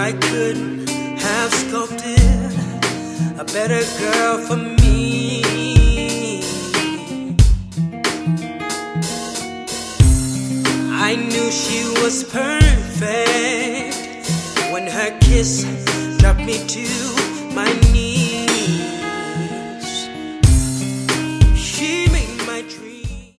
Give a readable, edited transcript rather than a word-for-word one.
I couldn't have sculpted a better girl for me. I knew she was perfect when her kiss dropped me to my knees.